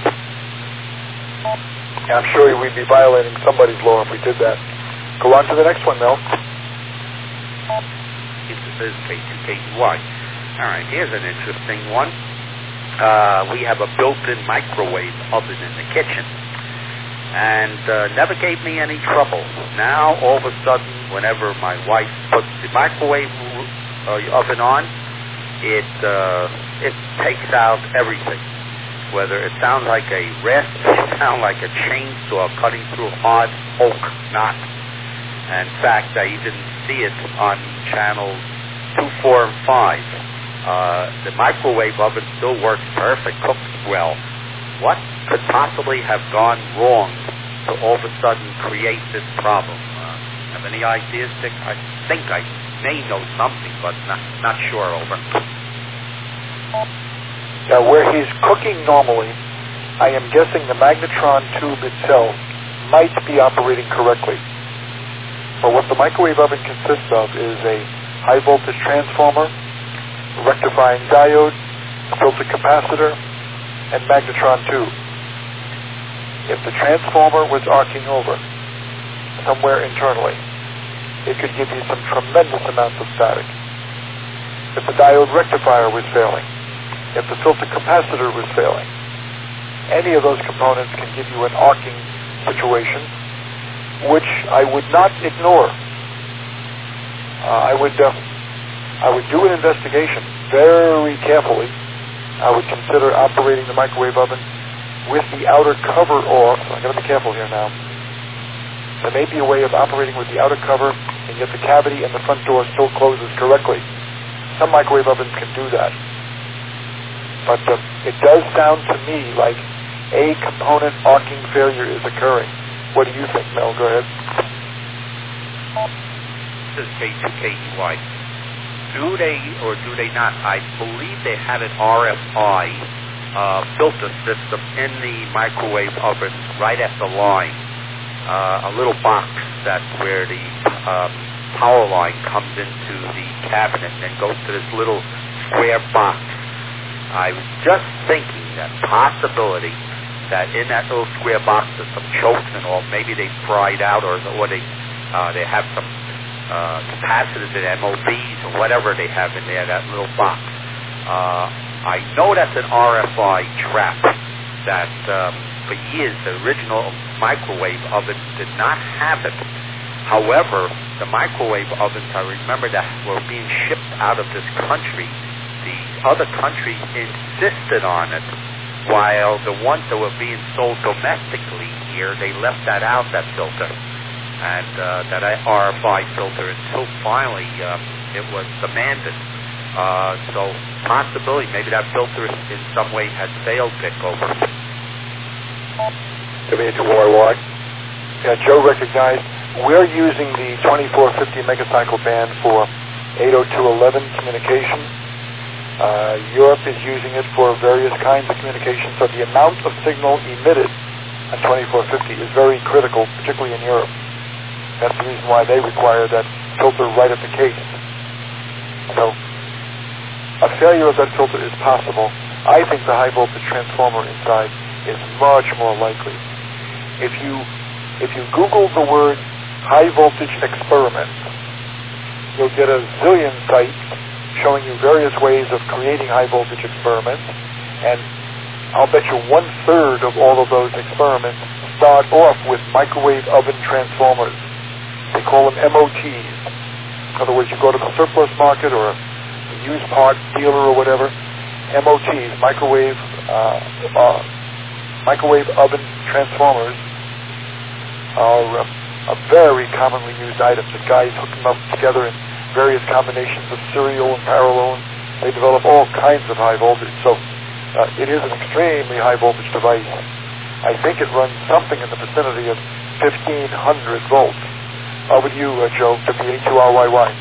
I'm sure we'd be violating somebody's law if we did that. Go on to the next one, Mel. This is K two K U I. All right, here's an interesting one. Uh, we have a built-in microwave oven in the kitchen, and uh, never gave me any trouble. Now, all of a sudden, whenever my wife puts the microwave uh, oven on, it uh, it takes out everything. Whether it sounds like a rasp, it sounds like a chainsaw cutting through hard oak knot. In fact, I even see it on channels two, four, and five. Uh, the microwave oven still works perfect, cooks well. What could possibly have gone wrong to all of a sudden create this problem? Uh, have any ideas, Dick? I think I may know something, but not, not sure, over. Now, where he's cooking normally, I am guessing the magnetron tube itself might be operating correctly. But what the microwave oven consists of is a high voltage transformer, rectifying diode, filter capacitor, and magnetron tube. If the transformer was arcing over somewhere internally, it could give you some tremendous amounts of static. If the diode rectifier was failing, if the filter capacitor was failing, any of those components can give you an arcing situation, which I would not ignore. Uh, I would uh, I would do an investigation very carefully. I would consider operating the microwave oven with the outer cover off. So I've got to be careful here now. There may be a way of operating with the outer cover, and yet the cavity and the front door still closes correctly. Some microwave ovens can do that. But uh, it does sound to me like a component arcing failure is occurring. What do you think, Mel? Go ahead. This is K two K U I. Do they or do they not? I believe they had an R F I uh, filter system in the microwave oven right at the line. Uh, a little box that's where the um, power line comes into the cabinet and then goes to this little square box. I was just thinking that possibility that in that little square box there's some chokes and all. Maybe they fried out, or or they uh, they have some uh, capacitors and M O Bs or whatever they have in there. That little box. Uh, I know that's an R F I trap. That um, for years the original microwave oven did not have it. However, the microwave ovens, I remember, that were being shipped out of this country, the other countries insisted on it, while the ones that were being sold domestically year, they left that out, that filter, and uh, that R F I filter, until finally um, it was demanded. Uh, so possibility, maybe that filter in some way has failed Pickover. Give me a two Y Y. Yeah, Joe recognized we're using the twenty-four fifty megacycle band for eight oh two eleven communication. Uh, Europe is using it for various kinds of communication, so the amount of signal emitted on twenty-four fifty is very critical, particularly in Europe. That's the reason why they require that filter right at the case. So a failure of that filter is possible. I think the high voltage transformer inside is much more likely. If you if you Google the word high voltage experiment, you'll get a zillion sites showing you various ways of creating high voltage experiments, and I'll bet you one third of all of those experiments start off with microwave oven transformers. They call them M O Ts. In other words, you go to the surplus market or a used part dealer or whatever, M O Ts, microwave uh, uh, microwave oven transformers, are uh, a very commonly used item. The guys hook them up together in various combinations of serial and parallel, and they develop all kinds of high voltage. So uh, it is an extremely high voltage device. I think it runs something in the vicinity of fifteen hundred volts. Over to you, uh, Joe, W A two R Y Y.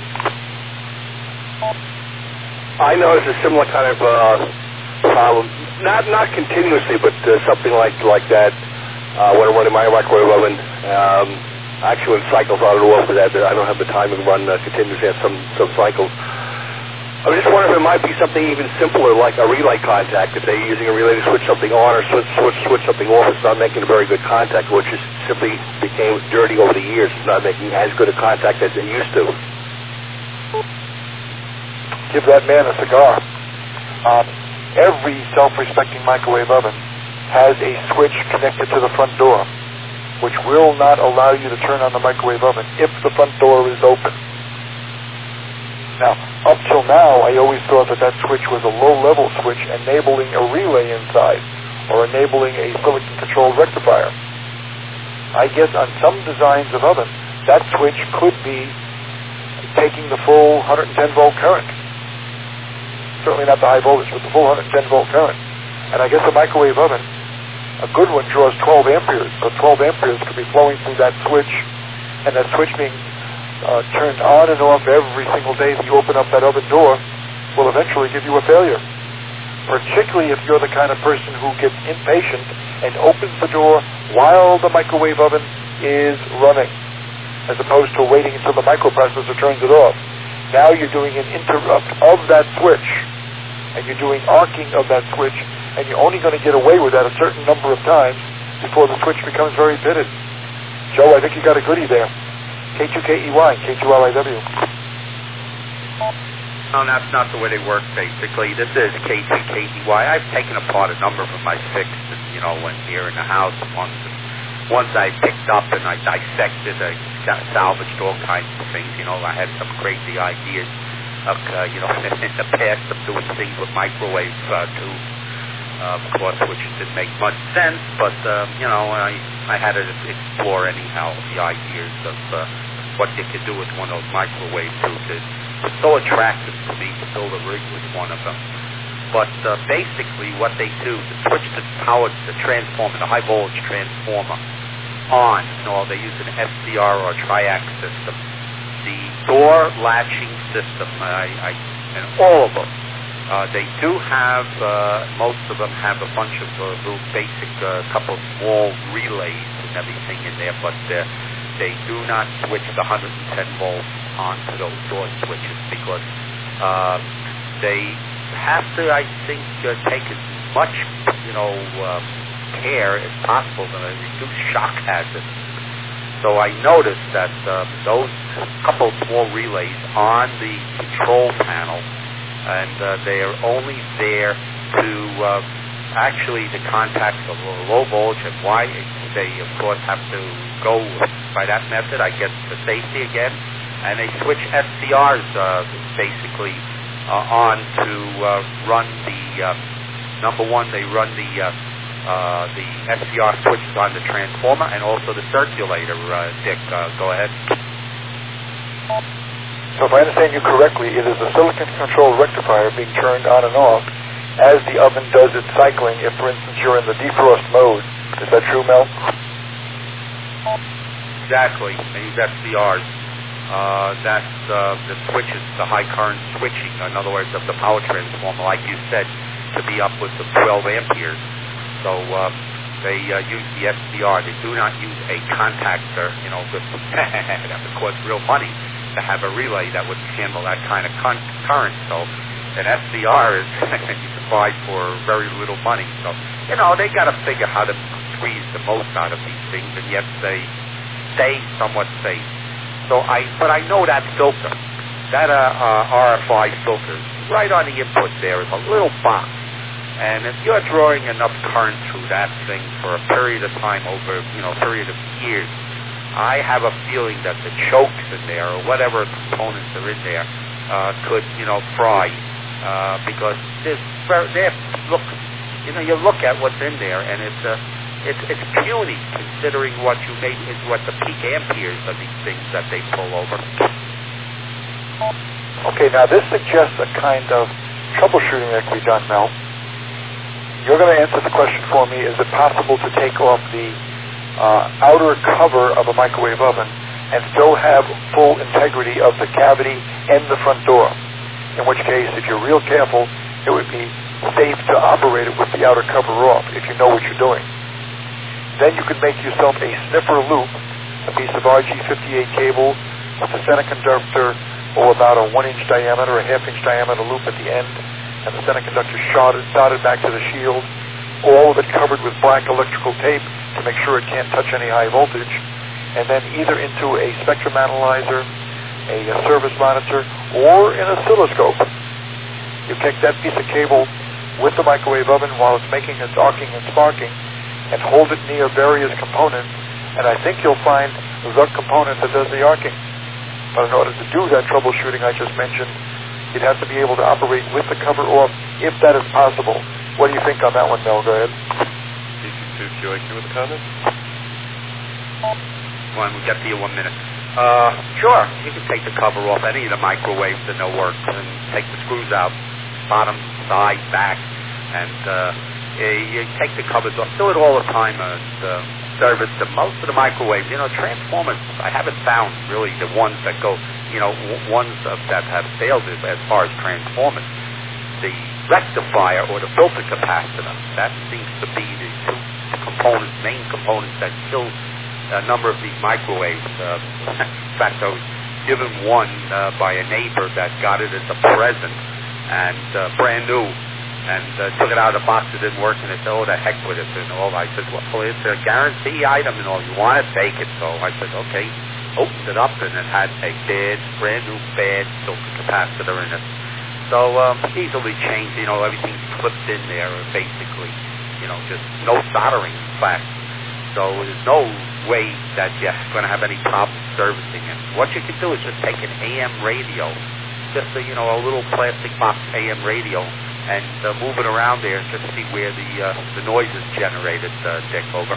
I noticed a similar kind of uh, problem, not not continuously, but uh, something like like that uh, when I'm running my microwave oven. Um, actually, when cycles on and off, that I don't have the time to run uh, continuously at some some cycles. I was just wondering if it might be something even simpler, like a relay contact. If they're using a relay to switch something on or switch switch switch something off, it's not making a very good contact, which just simply became dirty over the years. It's not making as good a contact as it used to. Give that man a cigar. Um, every self-respecting microwave oven has a switch connected to the front door, which will not allow you to turn on the microwave oven if the front door is open. Now, up till now, I always thought that that switch was a low-level switch enabling a relay inside, or enabling a silicon-controlled rectifier. I guess on some designs of ovens, that switch could be taking the full one hundred ten volt current. Certainly not the high voltage, but the full one hundred ten volt current. And I guess a microwave oven, a good one, draws twelve amperes. So twelve amperes could be flowing through that switch, and that switch being uh, turned on and off every single day that you open up that oven door will eventually give you a failure. Particularly if you're the kind of person who gets impatient and opens the door while the microwave oven is running, as opposed to waiting until the microprocessor turns it off. Now you're doing an interrupt of that switch, and you're doing arcing of that switch, and you're only going to get away with that a certain number of times before the switch becomes very pitted. Joe, I think you got a goodie there. K two K E Y, K two L I W. No, that's not the way they work, basically. This is K two K E Y. I've taken apart a number of them I fixed, and, you know, when here in the house, once, once I picked up and I dissected, I salvaged all kinds of things. You know, I had some crazy ideas of, uh, you know, in the past of doing things with microwave uh, tubes, uh, of course, which didn't make much sense, but, um, you know, I, I had to explore anyhow the ideas of uh, what you could do with one of those microwave tubes. It was so attractive to me to build a rig with one of them. But uh, basically what they do, to switch the power, the transformer, the high voltage transformer on, you know, they use an S C R or a triac system. The door latching system, I, I, and all of them, uh, they do have, uh, most of them have a bunch of uh, little basic, uh, couple of small relays and everything in there, but uh, they do not switch the one hundred ten volts onto those door switches because uh, they have to, I think, uh, take as much, you know, uh, care as possible to reduce shock hazard. So I noticed that uh, those couple small relays on the control panel, and uh, they are only there to uh, actually the contact of low voltage, and why they, of course, have to go by that method, I guess, for safety again, and they switch S C Rs uh, basically uh, on to uh, run the, uh, number one, they run the uh, uh, the S C R switches on the transformer and also the circulator. Uh, Dick, uh, go ahead. So if I understand you correctly, it is a silicon-controlled rectifier being turned on and off as the oven does its cycling if, for instance, you're in the defrost mode. Is that true, Mel? Exactly. They use S C Rs. Uh, that's uh, the switches, the high current switching, in other words, of the power transformer, like you said, to be upwards of twelve amperes. So uh, they uh, use the S C R. They do not use a contactor, you know, with that would cost real money to have a relay that would handle that kind of con- current. So an S C R is you can buy for very little money. So, you know, they got to figure how to squeeze the most out of these things, and yet they stay somewhat safe. So I, but I know that filter, that uh, uh, R F I filter, right on the input there is a little box. And if you're drawing enough current through that thing for a period of time over, you know, a period of years, I have a feeling that the chokes in there or whatever components are in there uh, could, you know, fry uh, because there's, there, look, you know, you look at what's in there and it's uh, it's it's puny considering what you made is what the peak amperes of these things that they pull over. Okay, now this suggests a kind of troubleshooting that can be done, Mel. You're going to answer the question for me, is it possible to take off the uh, outer cover of a microwave oven and still have full integrity of the cavity and the front door? In which case, if you're real careful, it would be safe to operate it with the outer cover off if you know what you're doing. Then you could make yourself a sniffer loop, a piece of R G fifty-eight cable with a center conductor or about a one inch diameter, a half inch diameter loop at the end, and the center conductor shotted, soldered back to the shield, all of it covered with black electrical tape to make sure it can't touch any high voltage, and then either into a spectrum analyzer, a, a service monitor, or an oscilloscope. You take that piece of cable with the microwave oven while it's making its arcing and sparking, and hold it near various components, and I think you'll find the component that does the arcing. But in order to do that troubleshooting I just mentioned, you'd have to be able to operate with the cover off, if that is possible. What do you think on that one, Mel? Go ahead. D C two Q I Q with a comment? One, we'll get to you one minute. Uh, sure, you can take the cover off any of the microwaves that don't work and take the screws out, bottom, side, back, and uh, you take the covers off. Do it all the time and uh, service the most of the microwaves. You know, transformers, I haven't found really the ones that go, you know, w- ones of, that have failed as, as far as transformers. The rectifier or the filter capacitor, that seems to be the two components, main components that kill a number of these microwaves. Uh, in fact, I was given one uh, by a neighbor that got it as a present and uh, brand new. And uh, took it out of the box, it didn't work, and they said, oh, the heck with it, and all. I said, well, it's a guarantee item and all. You want to take it. So I said, okay. Opened it up, and it had a bad, brand new bad filter capacitor in it. So um, easily changed, you know, everything's clipped in there, basically. You know, just no soldering, in fact. So there's no way that you're going to have any problem servicing it. What you can do is just take an A M radio, just a, you know, a little plastic box A M radio, and uh, move it around there and just see where the uh, the noise is generated, uh, Dick, over.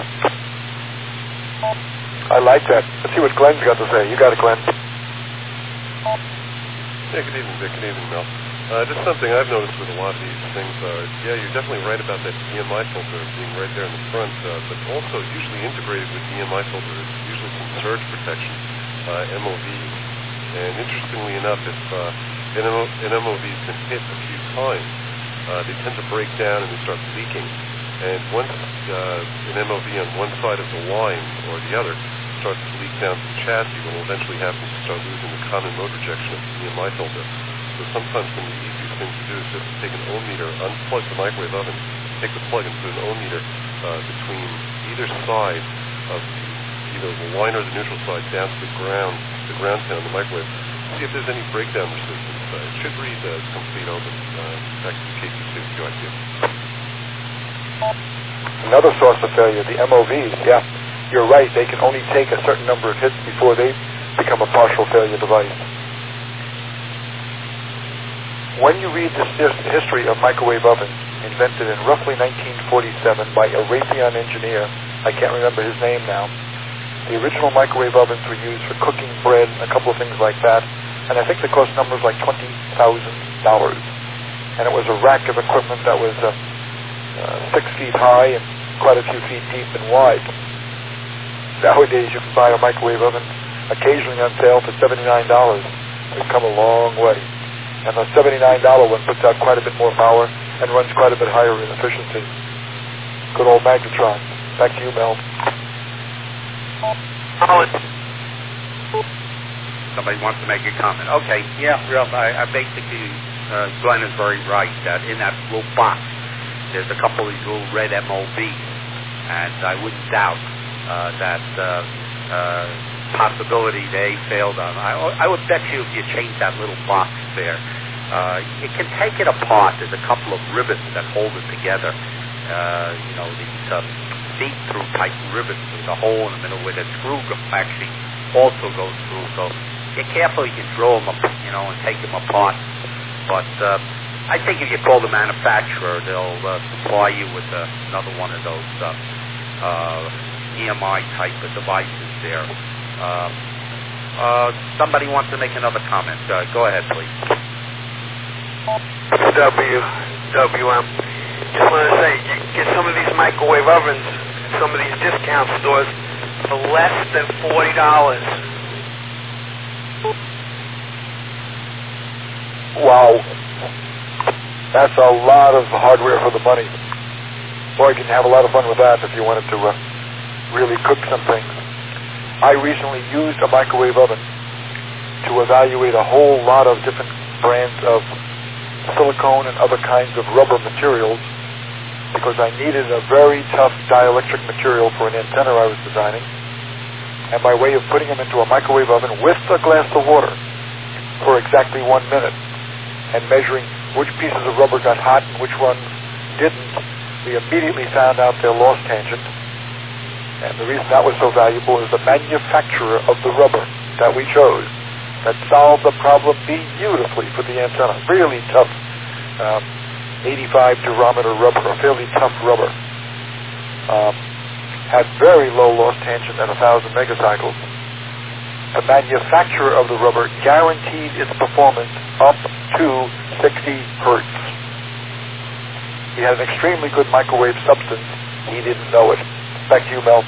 I like that. Let's see what Glenn's got to say. You got it, Glenn. Yeah, good evening, Dick. Good evening, Mel. Uh, just something I've noticed with a lot of these things are, yeah, you're definitely right about that E M I filter being right there in the front, uh, but also usually integrated with the E M I filter is usually some surge protection, uh, M O V. And interestingly enough, if uh, an M O V's been hit a few times, Uh, they tend to break down and they start leaking. And once uh, an M O V on one side of the line or the other starts to leak down to the chassis, what will eventually happen is to start losing the common mode rejection of the E M I filter. So sometimes one of the easiest things to do is just take an ohm meter, unplug the microwave oven, take the plug and put an ohm meter uh, between either side of the, either the line or the neutral side down to the ground, the ground pin on the microwave. See if there's any breakdown resistance. Uh, it should read uh, complete open. Uh, back to the K T six Q I Q. Another source of failure, the M O Vs. Yeah, you're right. They can only take a certain number of hits before they become a partial failure device. When you read the history of microwave ovens, invented in roughly nineteen forty-seven by a Raytheon engineer. I can't remember his name now. The original microwave ovens were used for cooking bread and a couple of things like that, and I think they cost numbers like twenty thousand dollars. And it was a rack of equipment that was uh, uh, six feet high and quite a few feet deep and wide. Nowadays, you can buy a microwave oven occasionally on sale for seventy-nine dollars. We've come a long way. And the seventy-nine dollar one puts out quite a bit more power and runs quite a bit higher in efficiency. Good old magnetron. Back to you, Mel. Howard. Somebody wants to make a comment. Okay, yeah, real, I, I basically, uh, Glenn is very right that in that little box, there's a couple of these little red M O Vs, and I wouldn't doubt uh, that uh, uh, possibility they failed on. I, I would bet you if you change that little box there, uh, you can take it apart. There's a couple of rivets that hold it together. Uh, you know, these uh, see-through type rivets with a hole in the middle where the screw actually also goes through. So get careful, you can drill them up, you know, and take them apart. But uh, I think if you call the manufacturer, they'll uh, supply you with uh, another one of those uh, uh, E M I type of devices there. Uh, uh, somebody wants to make another comment. Uh, go ahead, please. W W M. Just want to say, you can get some of these microwave ovens in some of these discount stores for less than forty dollars. Wow. That's a lot of hardware for the money. Boy, you can have a lot of fun with that if you wanted to uh, really cook some things. I recently used a microwave oven to evaluate a whole lot of different brands of silicone and other kinds of rubber materials because I needed a very tough dielectric material for an antenna I was designing. And by way of putting them into a microwave oven with a glass of water for exactly one minute and measuring which pieces of rubber got hot and which ones didn't, we immediately found out their loss tangent. And the reason that was so valuable is the manufacturer of the rubber that we chose that solved the problem beautifully for the antenna. Really tough um, eighty-five durometer rubber, a fairly tough rubber. Um, had very low loss tangent at one thousand megacycles. The manufacturer of the rubber guaranteed its performance up to sixty hertz. He had an extremely good microwave substance. He didn't know it. Back to you, Mel.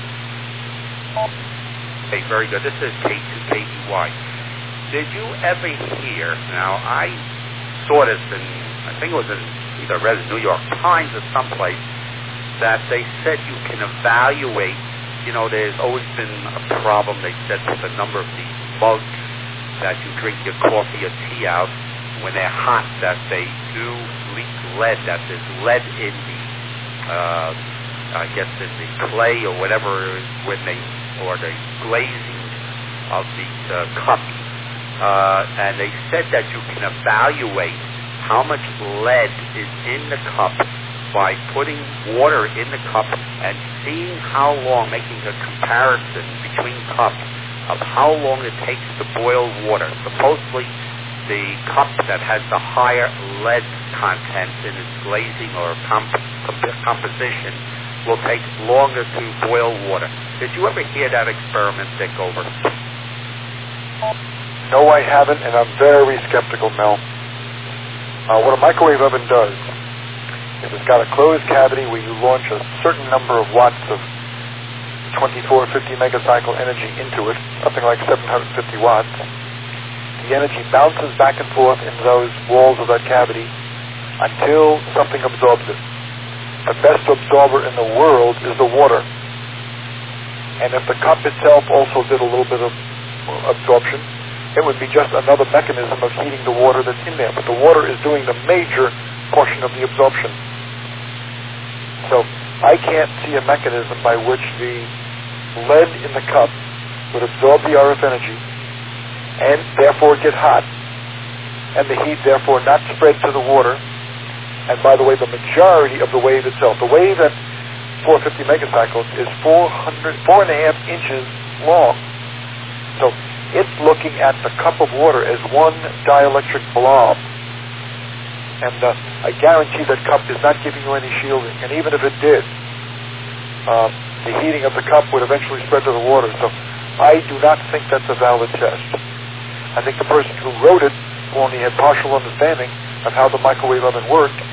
Okay, very good. This is K two K E Y. Did you ever hear, now I saw this in, I think it was in, either I read it in New York Times or someplace, that they said you can evaluate, you know, there's always been a problem, they said, with a number of these mugs that you drink your coffee or tea out, when they're hot, that they do leak lead, that there's lead in the, uh, I guess in the clay or whatever, when they, or the glazing of these uh, cups. Uh, and they said that you can evaluate how much lead is in the cup by putting water in the cup and seeing how long, making a comparison between cups of how long it takes to boil water. Supposedly, the cup that has the higher lead content in its glazing or comp- comp- composition will take longer to boil water. Did you ever hear that experiment, Dick, over? No, I haven't, and I'm very skeptical, Mel. Uh, what a microwave oven does is it's got a closed cavity where you launch a certain number of watts of twenty-four fifty megacycle energy into it, something like seven hundred fifty watts. The energy bounces back and forth in those walls of that cavity until something absorbs it. The best absorber in the world is the water. And if the cup itself also did a little bit of absorption, it would be just another mechanism of heating the water that's in there. But the water is doing the major portion of the absorption. So I can't see a mechanism by which the lead in the cup would absorb the R F energy and therefore get hot, and the heat therefore not spread to the water. And by the way, the majority of the wave itself, the wave at four hundred fifty megacycles is four hundred, four and a half inches long. So it's looking at the cup of water as one dielectric blob. And uh, I guarantee that cup is not giving you any shielding. And even if it did, uh, the heating of the cup would eventually spread to the water. So I do not think that's a valid test. I think the person who wrote it only had partial understanding of how the microwave oven worked